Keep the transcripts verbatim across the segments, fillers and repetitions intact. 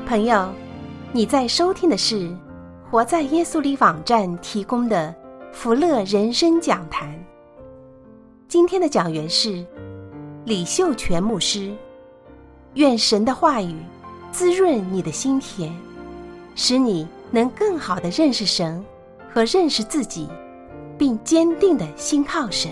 朋友，你在收听的是活在耶稣里网站提供的福乐人生讲坛。今天的讲员是李秀全牧师。愿神的话语滋润你的心田，使你能更好地认识神和认识自己，并坚定地信靠神。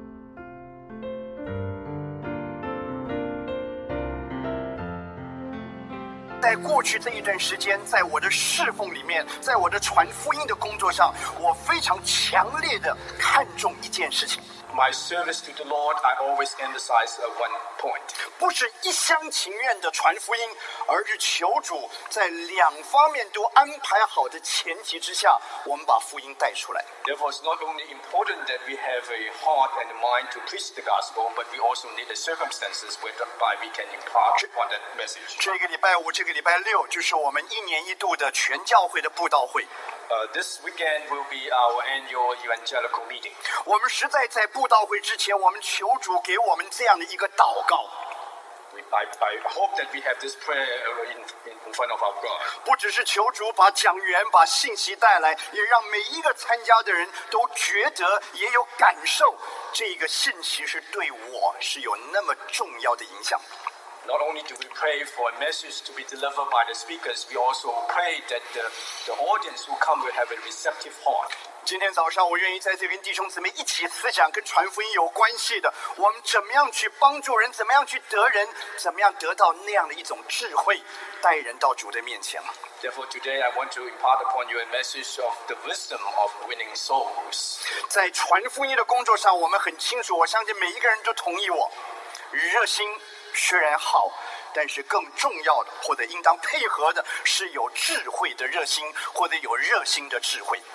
在过去这一段时间，在我的侍奉里面，在我的传福音的工作上，我非常强烈的看重一件事情。 My service to the Lord, I always emphasize one point. 不是一厢情愿的传福音，而是求主在两方面都安排好的前提之下，我们把福音带出来。 Therefore, it's not only important that we have a heart and a mind to preach the gospel, but we also need the circumstances whereby we can impart upon that message. 这个礼拜五、这个礼拜六，就是我们一年一度的全教会的布道会。 Uh, this weekend will be our annual evangelical meeting. 我们实在在布道会之前，我们求主给我们这样的一个祷告。 We, I, I hope that we have this prayer in, in front of our God. 不只是求主把讲员、把信息带来，也让每一个参加的人都觉得也有感受，这个信息是对我是有那么重要的影响。 Not only do we pray for a message to be delivered by the speakers, we also pray that the, the audience who come will have a receptive heart. 今天早上我愿意在这跟弟兄姊妹一起思想跟传福音有关系的，我们怎么样去帮助人，怎么样去得人，怎么样得到那样的一种智慧，带人到主的面前。 Therefore, today I want to impart upon you a message of the wisdom of winning souls. 在传福音的工作上，我们很清楚，我相信每一个人都同意我，热心虽然好，但是更重要的或者应当配合的是有智慧的热心，或者有热心的智慧。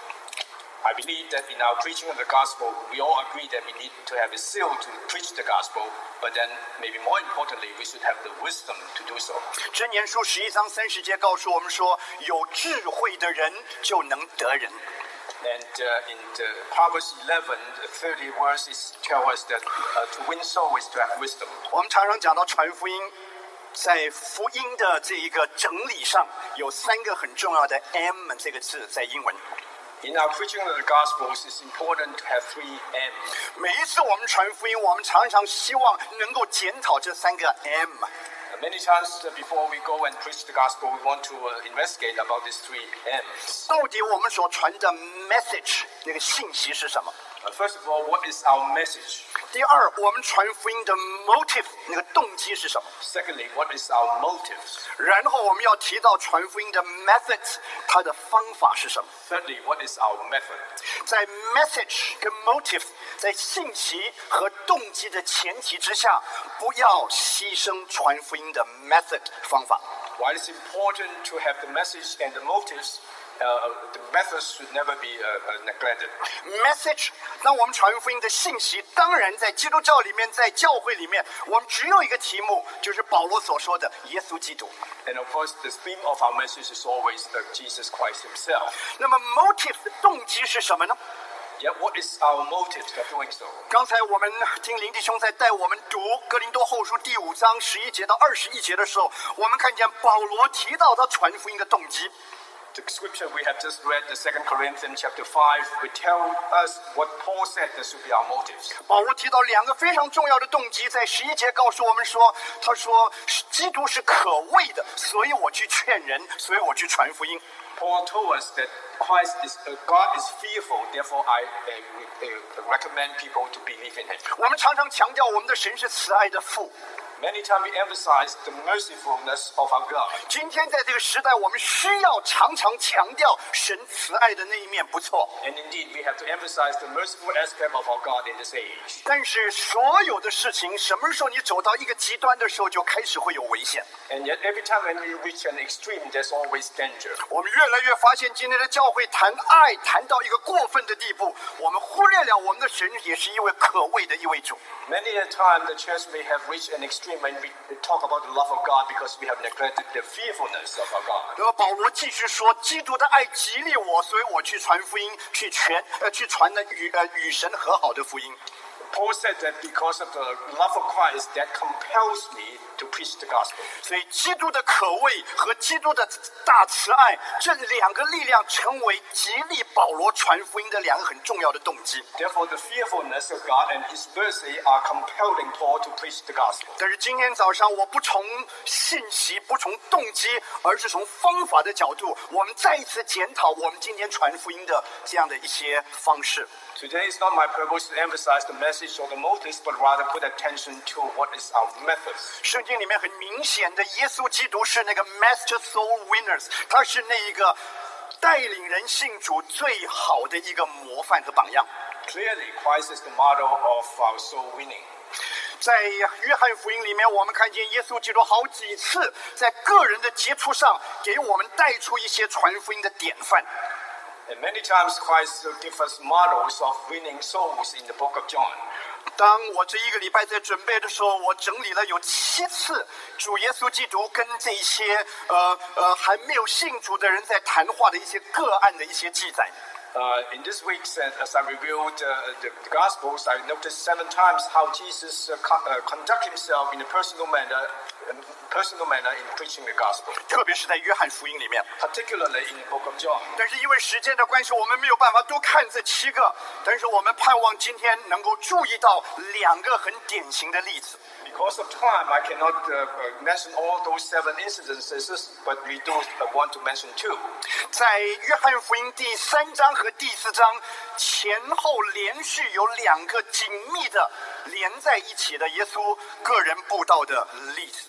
I believe that in our preaching of the gospel, we all agree that we need to have a zeal to preach the gospel, but then maybe more importantly, we should have the wisdom to do so. 箴言书十一章三十节告诉我们说，有智慧的人就能得人。 And uh, in the Proverbs eleven, the thirty verses tell us that uh, to win soul is to have wisdom. 我们常常讲到传福音，在福音的这一个整理上，有三个很重要的 M 这个字在英文。 In our preaching of the Gospels, it's important to have three M's. 每一次我们传福音，我们常常希望能够检讨这三个 M。 Many times before we go and preach the gospel, we want to uh, investigate about these three M's. 到底我们所传的 message 那个信息是什么？ Uh, first of all, what is our message? 第二，我们传福音的 motive 那个动机是什么？ Secondly, what is our motives? 然后我们要提到传福音的 methods， 它的方法是什么？ Thirdly, what is our method? 在 message 跟 motive， 在信息和动机的前提之下，不要牺牲传福音的 method 方法。 While it's important to have the message and the motives, uh, the methods should never be uh, uh, neglected. message， 当我们传福音的信息，当然在基督教里面，在教会里面，我们只有一个题目，就是保罗所说的耶稣基督。 And of course, the theme of our message is always the Jesus Christ himself. 那么 motive 动机是什么呢？ Yet, what is our motive for doing so? 刚才我们听林弟兄在带我们读哥林多后书第五章十一节到二十一节的时候，我们看见保罗提到他传福音的动机。 The scripture we have just read, the Second Corinthians chapter five, will tell us what Paul said that should be our motives. 保罗提到两个非常重要的动机，在十一节告诉我们说，他说基督是可畏的，所以我去劝人，所以我去传福音。 Paul told us that Christ is uh, God is fearful, therefore I uh, uh, recommend people to believe in Him. 我们常常强调我们的神是慈爱的父。 Many times we emphasize the mercifulness of our God. 今天在这个时代，我们需要常常强调神慈爱的那一面，不错。 And indeed, we have to emphasize the merciful aspect of our God in this age. 但是所有的事情，什么时候你走到一个极端的时候，就开始会有危险。 And yet, every time when we reach an extreme, there's always danger. 我们越来越发现，今天的教会谈爱谈到一个过分的地步，我们忽略了我们的神也是一位可畏的一位主。 Many a time, the church may have reached an extreme when we talk about the love of God because we have neglected the fearfulness of our God. 然后保罗继续说，基督的爱激励我，所以我去传福音，去全呃去传的与呃与神和好的福音。 Paul said that because of the love of Christ that compels me to preach the gospel. 所以基督的可畏和基督的大慈爱这两个力量成为激励保罗传福音的两个很重要的动机。 Therefore, the fearfulness of God and His mercy are compelling Paul to preach the gospel. 但是今天早上我不从信息不从动机，而是从方法的角度，我们再一次检讨我们今天传福音的这样的一些方式。 Today is not my purpose to emphasize the message or the motives, but rather put attention to what is our methods. 圣经里面很明显的，耶稣基督是那个 Master Soul Winners， 他是那一个带领人信主最好的一个模范和榜样。 Clearly, Christ is the model of our soul winning. 在约翰福音里面，我们看见耶稣基督好几次在个人的接触上，给我们带出一些传福音的典范。 And many times Christ gives us models of winning souls in the book of John. 当我这一个礼拜在准备的时候，我整理了有七次主耶稣基督跟这些呃呃还没有信主的人在谈话的一些个案的一些记载。 Uh, in this week, as I reviewed uh, the, the Gospels, I noticed seven times how Jesus uh, co- uh, conduct himself in a personal manner, uh, personal manner in preaching the gospel. 特别是在约翰福音里面， Particularly in the book of John. 但是因为时间的关系，我们没有办法多看这七个。但是我们盼望今天能够注意到两个很典型的例子。 Because of time, I cannot uh, mention all those seven incidences, but we do uh, want to mention two. 在约翰福音第三章和第四章前后连续有两个紧密的连在一起的耶稣个人布道的例子。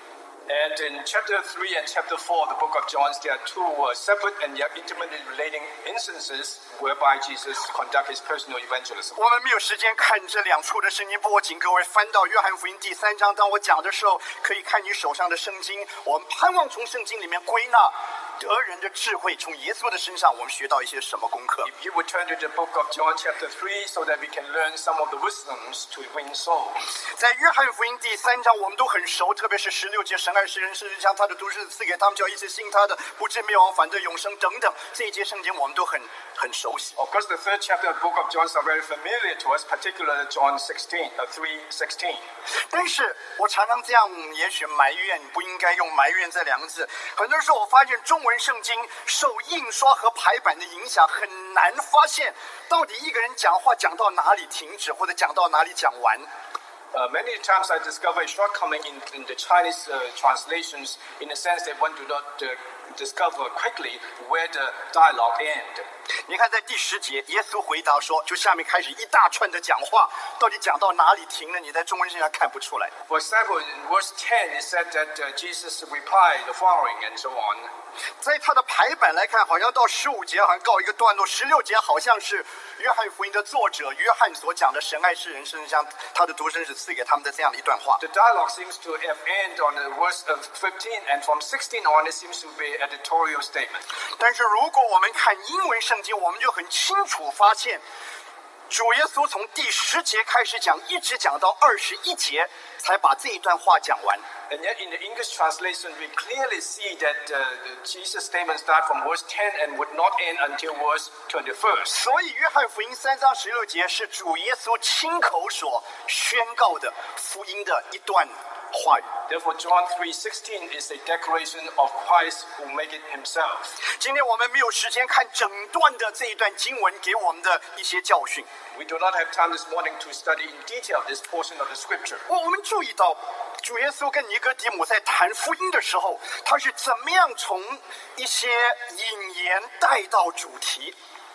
And in chapter three and chapter four of the book of John, there are two uh, separate and yet intimately relating instances whereby Jesus conduct his personal evangelism. 我们没有时间看这两处的圣经，不过请各位翻到约翰福音第三章。当我讲的时候，可以看你手上的圣经。我们盼望从圣经里面归纳得人的智慧，从耶稣的身上我们学到一些什么功课。 If you would turn to the book of John chapter three so that we can learn some of the wisdoms to win souls. 在约翰福音第三章我们都很熟，特别是十六节，神爱世人，世人将他的独生子赐给他们，叫一切信他的不至灭亡，反得永生等等。这一节圣经我们都很很熟悉。 Of course, the third chapter of the book of John is very familiar to us, particularly John sixteen, uh, three sixteen. 但是我常常这样，也许埋怨，不应该用埋怨这两个字。很多时候我发现中文圣经受印刷和排版的影响，很难发现到底一个人讲话讲到哪里停止，或者讲到哪里讲完。 Uh, many times I discover a shortcoming in, in the Chinese uh, translations in the sense that one do not uh, discover quickly where the dialogue ends. 你看，在第十节，耶稣回答说，就下面开始一大串的讲话，到底讲到哪里停了？你在中文圣经上看不出来。 For example, in verse ten, it said that uh, Jesus replied the following and so on. 在他的排版来看，好像到十五节好像告一个段落，十六节好像是约翰福音的作者约翰所讲的神爱世人，甚至将他的独生子赐给他们的这样的一段话。 The dialogue seems to have ended on the verse of fifteen, and from sixteen on, it seems to be an editorial statement. 但是如果我们看英文圣经，我们就很清楚发现，主耶稣从第十节开始讲，一直讲到二十一节，才把这一段话讲完。 And yet, in the English translation, we clearly see that uh, the Jesus' statement starts from verse ten and would not end until verse twenty-first. 所以，约翰福音三章十六节是主耶稣亲口所宣告的福音的一段话语。 Therefore, John three sixteen is a declaration of Christ who made it himself. 今天我们没有时间看整段的这一段经文给我们的一些教训。 We do not have time this morning to study in detail this portion of the scripture. 我我们注意到，主耶稣跟尼哥底母在谈福音的时候，他是怎么样从一些引言带到主题。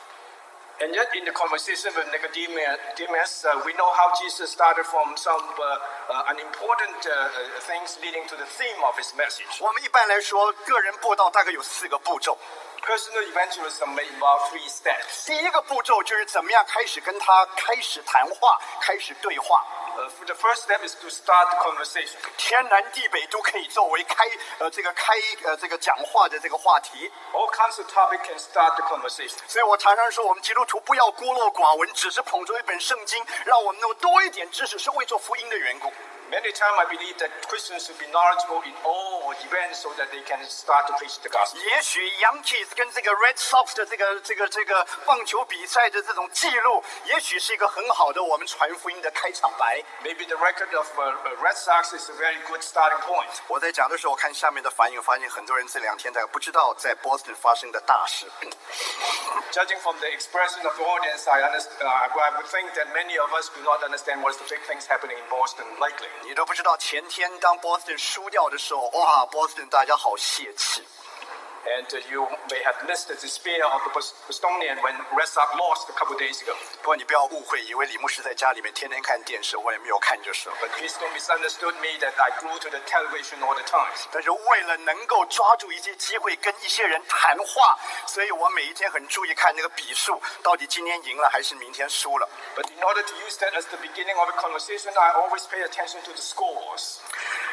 And yet, in the conversation with Nicodemus, uh, we know how Jesus started from some uh, uh, unimportant uh, things leading to the theme of his message. 我们一般来说，个人布道大概有四个步骤。 Personal evangelism may involve three steps. 第一个步骤就是怎么样开始跟他开始谈话，开始对话。 Uh, the first step is to start the conversation. 天南地北都可以作为开呃这个开呃这个讲话的这个话题。 All kinds of topics can start the conversation. 所以我常常说，我们基督徒不要孤陋寡闻，只是捧着一本圣经，让我们能够多一点知识，是为做福音的缘故。 Many times I believe that Christians should be knowledgeable in all or events so that they can start to preach the gospel. 也许 Yankees 跟这个 Red Sox 的这个这个这个棒球比赛的这种记录，也许是一个很好的我们传福音的开场白。 Maybe the record of uh, Red Sox is a very good starting point. 我在讲的时候，看下面的反应，发现很多人这两天在不知道在 Boston 发生的大事。 Judging from the expression of the audience, I, understand, uh, I would think that many of us do not understand what's the big things happening in Boston lately. 你都不知道前天当 Boston 输掉的时候，哇 ，Boston 大家好泄气。 And uh, you may have missed the despair of the Bostonian when Red Sox lost a couple of days ago. 不过你不要误会，以为李牧师在家里面天天看电视，我也没有看就是了。 But please don't misunderstood me that I grew to the television all the time. 但是为了能够抓住一些机会跟一些人谈话，所以我每一天很注意看那个比数，到底今天赢了还是明天输了。 But in order to use that as the beginning of a conversation, I always pay attention to the scores.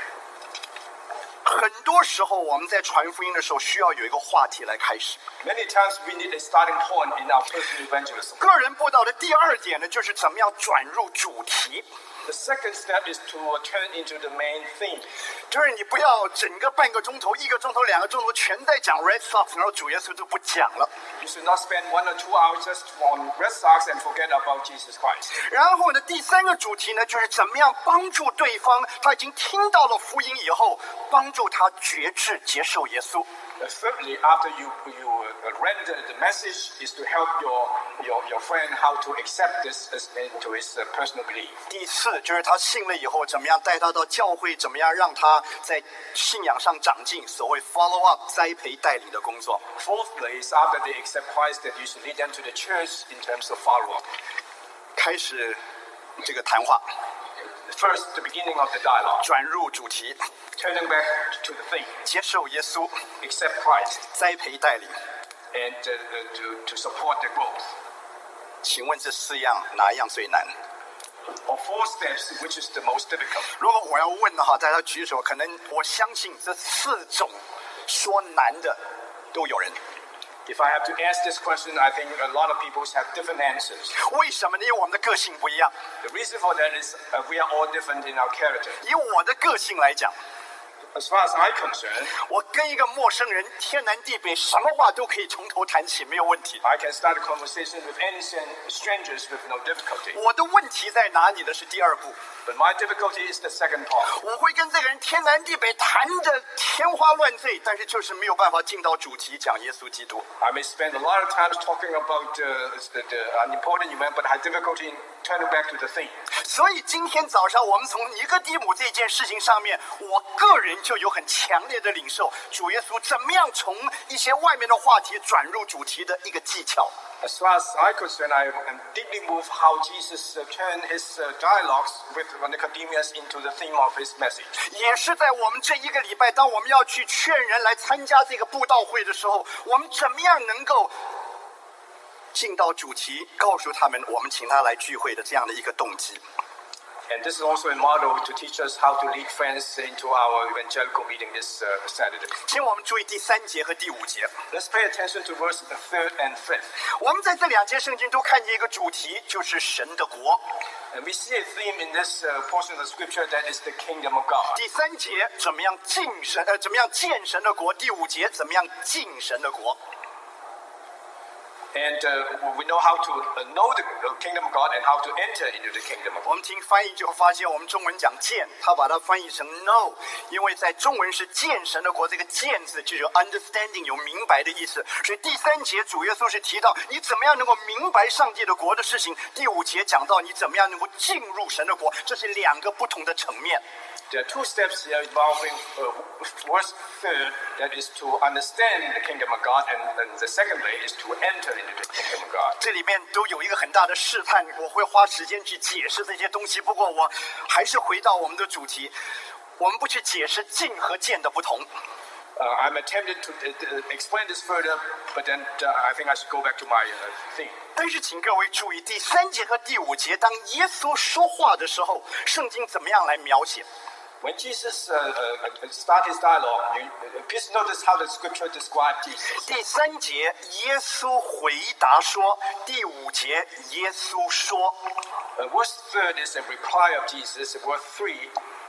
很多时候我们在传福音的时候，需要有一个话题来开始。 Many times we need a starting point in our personal evangelism. 个人布道的第二点呢，就是怎么样转入主题。 The second step is to turn into the main theme. 就是你不要整个半个钟头、一个钟头、两个钟头全在讲 Red Sox， 然后主耶稣就不讲了。 You should not spend one or two hours just on Red Sox and forget about Jesus Christ. 然后呢，第三个主题呢，就是怎么样帮助对方，他已经听到了福音以后，帮助他觉志接受耶稣。 Uh, thirdly, after you you uh, render the message, is to help your your your friend how to accept this as into his uh, personal belief. 第四就是他信了以后，怎么样带他到教会，怎么样让他在信仰上长进，所谓 follow up 栽培带领的工作。 Fourthly, is after they accept Christ, that you should lead them to the church in terms of follow-up. 开始这个谈话， First, the beginning of the dialogue, 转入主题， turning back to the theme, 接受耶稣， accept Christ, 栽培带领。 and uh, uh, to to support the growth. 请问这四样哪一样最难？ Or four steps, which is the most difficult. 如果我要问的话，大家举手，可能我相信这四种说难的都有人。 If I have to ask this question, I think a lot of people have different answers. 为什么呢？因为我们的个性不一样。 The reason for that is uh, we are all different in our character. 以我的个性来讲， As far as I'm concerned, 我跟一个陌生人天南地北，什么话都可以从头谈起，没有问题。 I can start a conversation with any strangers with no difficulty. 我的问题在哪里呢？是第二步。 But my difficulty is the second part. 我会跟这个人天南地北谈得天花乱坠，但是就是没有办法进到主题，讲耶稣基督。 I may spend a lot of time talking about uh, the, the, an important event, but I have difficulty in turning back to the theme. 所以今天早上我们从尼哥底母这件事情上面，我个人就有很强烈的领受，主耶稣怎么样从一些外面的话题转入主题的一个技巧。 As far as I'm concerned, I am deeply moved how Jesus uh, turned his uh, dialogues with Nicodemus into the theme of his message. 也是在我们这一个礼拜，当我们要去劝人来参加这个布道会的时候，我们怎么样能够进到主题，告诉他们我们请他来聚会的这样的一个动机。 And this is also a model to teach us how to lead friends into our evangelical meeting this uh, Saturday. 请我们注意第三节和第五节。 Let's pay attention to verse third and fifth. 我们在这两节圣经都看见一个主题，就是神的国。 And we see a theme in this uh, portion of the scripture that is the kingdom of God. 第三节怎么样进神呃怎么样见神的国？第五节怎么样进神的国？ And uh, we know how to uh, know the kingdom of God and how to enter into the kingdom of God. 我们听翻译就会发现，我们中文讲见，他把它翻译成 know， 因为在中文是见神的国，这个见字就有 understanding 有明白的意思。所以第三节主耶稣是提到你怎么样能够明白上帝的国的事情，第五节讲到你怎么样能够进入神的国，这是两个不同的层面。 There are two steps here involving uh, verse third, that is to understand the kingdom of God, and, and the second way is to enter into the kingdom of God. 这里面都有一个很大的试探，我会花时间去解释这些东西。不过我还是回到我们的主题，我们不去解释进和见的不同。 Uh, I'm attempting to uh, explain this further, but then uh, I think I should go back to my uh, theme. 但是请各位注意，第三节和第五节，当耶稣说话的时候，圣经怎么样来描写？ When Jesus uh, uh, started his dialogue, you, uh, please notice how the scripture describes Jesus. 第三节耶稣回答说，第五节耶稣说。 Uh, verse third is a reply of Jesus. Verse three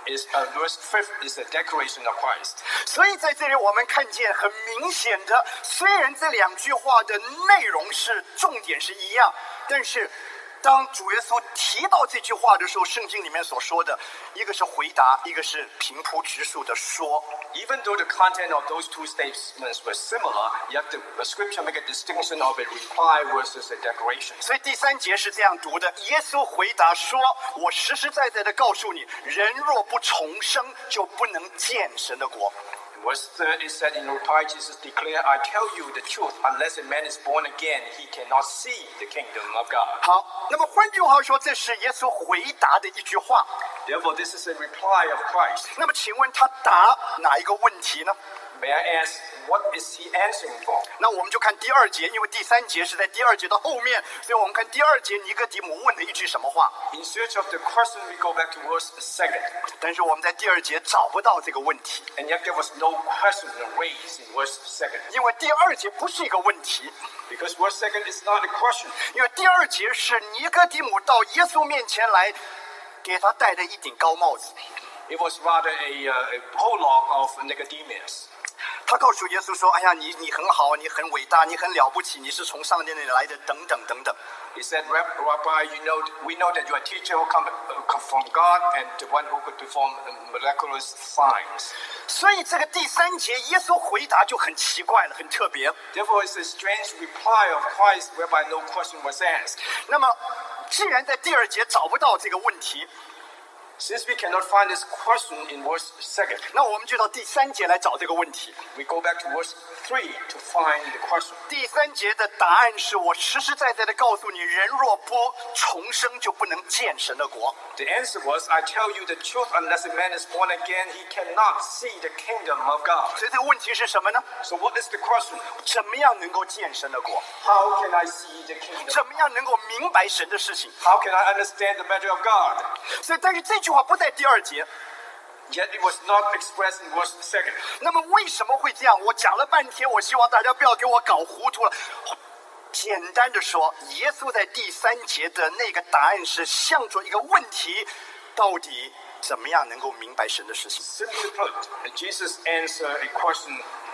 is uh, verse fifth is the declaration of Christ. 所以在这里我们看见很明显的，虽然这两句话的内容是重点是一样，但是当主耶稣提到这句话的时候，圣经里面所说的，一个是回答，一个是平铺直述的说。 Even though the content of those two statements were similar, yet the, the scripture make a distinction of a reply versus a declaration. 所以第三节是这样读的：耶稣回答说：“我实实在在的告诉你，人若不重生，就不能见神的国。” Verse third is that in reply, Jesus declared, I tell you the truth, unless a man is born again, he cannot see the kingdom of God. 好，那么换句话说，这是耶稣回答的一句话。 Therefore, this is a reply of Christ. 那么请问他答哪一个问题呢？ May I ask, what is he answering for? 那我们就看第二节，因为第三节是在第二节的后面，所以我们看第二节尼哥底母问的一句什么话。 In search of the question, we go back to verse second. 但是我们在第二节找不到这个问题， And yet there was no question raised in verse second. 因为第二节不是一个问题， Because verse second is not a question. 因为第二节是尼哥底母到耶稣面前来，给他戴的一顶高帽子。 It was rather a, uh, a prologue of Nicodemus. 他告诉耶稣说：“哎呀，你你很好，你很伟大，你很了不起，你是从上帝那里来的，等等等等。” He said, Rabbi, you know, we know that you are a teacher who come, uh, come from God and the one who could perform miraculous signs. 所以这个第三节耶稣回答就很奇怪了，很特别。 Therefore, it's a strange reply of Christ whereby no question was asked. 那么，既然在第二节找不到这个问题， Since we cannot find this question in verse second, 那我们就到第三节来找这个问题。 we go back to verse three to find the question. 第三节的答案是我实实在在的告诉你，人若不重生，就不能见神的国。 The answer was, I tell you the truth, unless a man is born again, he cannot see the kingdom of God. 所以这个问题是什么呢？ So what is the question? 怎么样能够见神的国？ How can I see the kingdom? 怎么样能够明白神的事情？ How can I understand the matter of God? 所以，但是这句话不在第二节。 Yet it was not expressed in verse second. 那么为什么会这样？我讲了半天，我希望大家不要给我搞糊涂了。简单的说，耶稣在第三节的那个答案是向着一个问题：到底怎么样能够明白神的事情？ Simply put, Jesus answered a question uh,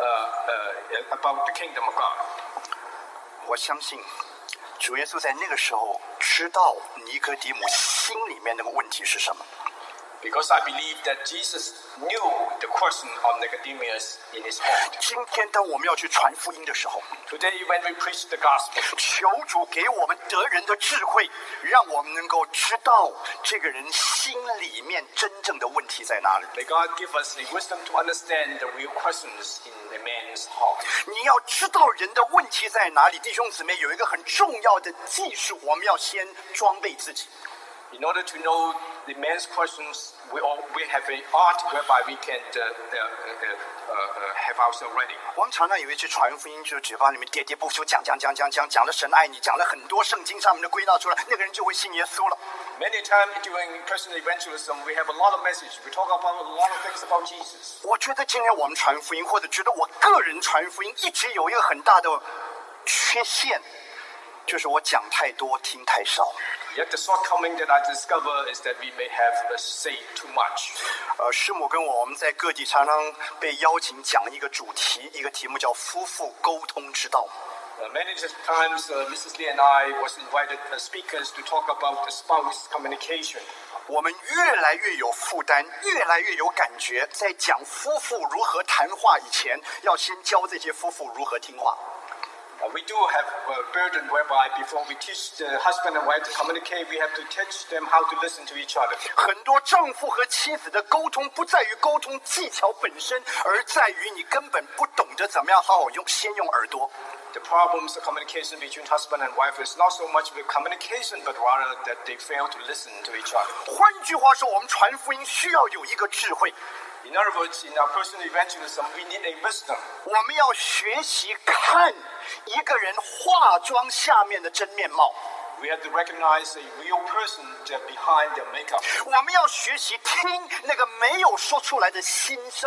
uh, about the kingdom of God. 我相信，主耶稣在那个时候知道尼哥底母心里面那个问题是什么。 Because I believe that Jesus knew the question of Nicodemus in his heart. 今天当我们要去传福音的时候， Today, when we preach the gospel, 求主给我们得人的智慧，让我们能够知道这个人心里面真正的问题在哪里。 may God give us the wisdom to understand the real questions in a man's heart. 你要知道人的问题在哪里，弟兄姊妹，有一个很重要的技术，我们要先装备自己。 In order to know the man's questions, we all we have an art whereby we can uh, uh, uh, uh, have ourselves ready. 我们常常以为去传福音，就是嘴巴里面喋喋不休，讲讲讲讲讲，讲了神爱你，讲了很多圣经上面的归纳出来，那个人就会信耶稣了。 Many times during personal evangelism, we have a lot of message. We talk about a lot of things about Jesus. 我觉得今天我们传福音，或者觉得我个人传福音，一直有一个很大的缺陷，就是我讲太多，听太少。 Yet the shortcoming that I discover is that we may have uh, say too much. 呃，师母跟我我们在各地常常被邀请讲一个主题，一个题目叫夫妇沟通之道。 Uh, many times, uh, Missus Lee and I was invited as speakers to talk about the spouse communication. 我们越来越有负担，越来越有感觉，在讲夫妇如何谈话以前，要先教这些夫妇如何听话。 Uh, we do have a burden whereby before we teach the husband and wife to communicate, we have to teach them how to listen to each other. 很多丈夫和妻子的沟通不在于沟通技巧本身，而在于你根本不懂得怎么样好好用，先用耳朵。 The problems of communication between husband and wife is not so much with communication, but rather that they fail to listen to each other. 换句话说，我们传福音需要有一个智慧。 In other words, in our personal evangelism, we need a wisdom. 我们要学习看一个人化妆下面的真面貌。 We have to recognize a real person behind their makeup. 我们要学习听那个没有说出来的心声。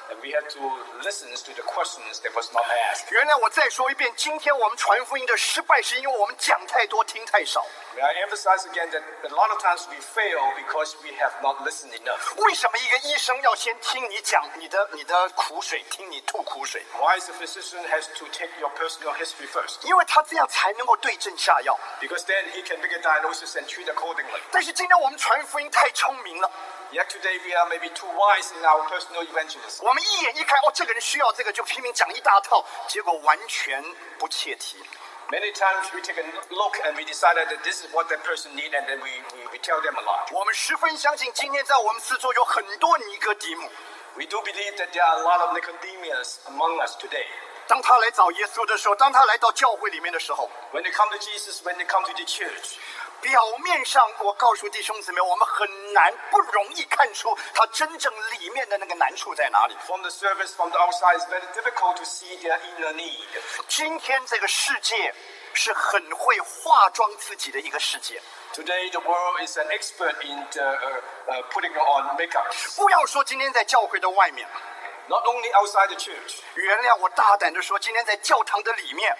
And we had to listen to the questions that was not asked. 原来我再说一遍，今天我们传福音的失败，是因为我们讲太多，听太少。 May I emphasize again that a lot of times we fail because we have not listened enough. 为什么一个医生要先听你讲你的你的苦水，听你吐苦水？ Why is the physician has to take your personal history first? 因为他这样才能够对症下药。 Because then he can make a diagnosis and treat accordingly. 但是今天我们传福音太聪明了， Yet today we are maybe too wise in our personal evangelism. 我们一眼一看，哦，这个人需要这个，就拼命讲一大套，结果完全不切题。 Many times we take a look and we decided that this is what that person needs, and then we, we, we tell them a lot. 我们十分相信，今天在我们四周有很多尼哥底母。 We do believe that there are a lot of Nicodemus among us today. 当他来找耶稣的时候，当他来到教会里面的时候， When they come to Jesus, when they come to the church, 表面上我告诉弟兄姊妹，我们很难不容易看出他真正里面的那个难处在哪里。 from the service, from the outside, it's very difficult to see their inner need. 今天这个世界是很会化妆自己的一个世界。 Today, the world is an expert in the, uh, uh, putting on makeup. 不要说今天在教会的外面， Not only outside the church, 原谅我大胆的说，今天在教堂的里面，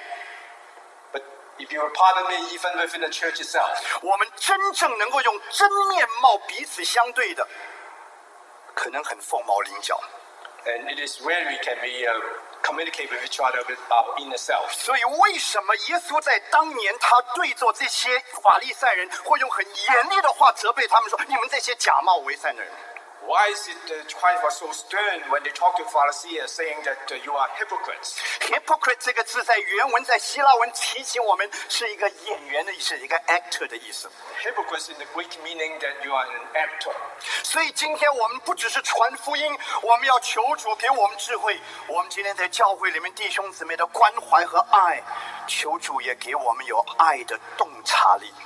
but if you will pardon me, even within the church itself, 我们真正能够用真面貌彼此相对的，可能很凤毛麟角。 and it is where we can be uh, communicate with each other with our inner self. 所以，为什么耶稣在当年他对着这些法利赛人，会用很严厉的话责备他们说：“你们这些假冒为善的人。” Why is it that Christ was so stern when they talked to Pharisees, saying that uh, you are hypocrites? Hypocrite 这个字在原文在希腊文提醒我们是一个演员的意思，一个 actor 的意思。 Hypocrites in the Greek meaning that you are an actor. 所以今天我们不只是传福音，我们要求主给我们智慧。我们今天在教会里面弟兄姊妹的关怀和爱，求主也给我们有爱的洞察力。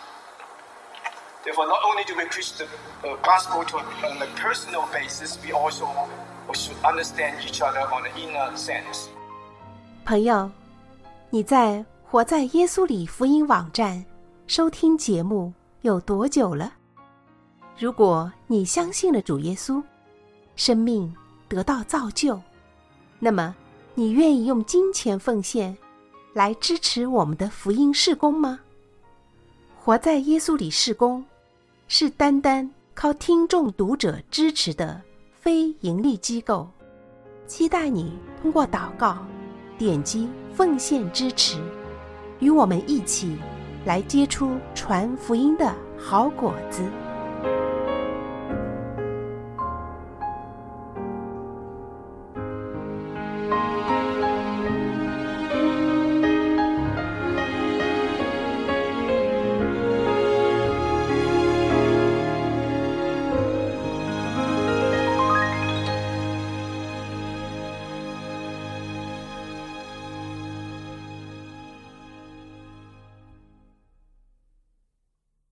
Therefore, not only do we preach the uh, gospel to, on a personal basis, we also we should understand each other on an inner sense. 朋友，你在活在耶稣里福音网站收听节目有多久了？如果你相信了主耶稣，生命得到造就，那么你愿意用金钱奉献来支持我们的福音事工吗？活在耶稣里事工是单单靠听众读者支持的非盈利机构，期待你通过祷告点击奉献支持，与我们一起来结出传福音的好果子。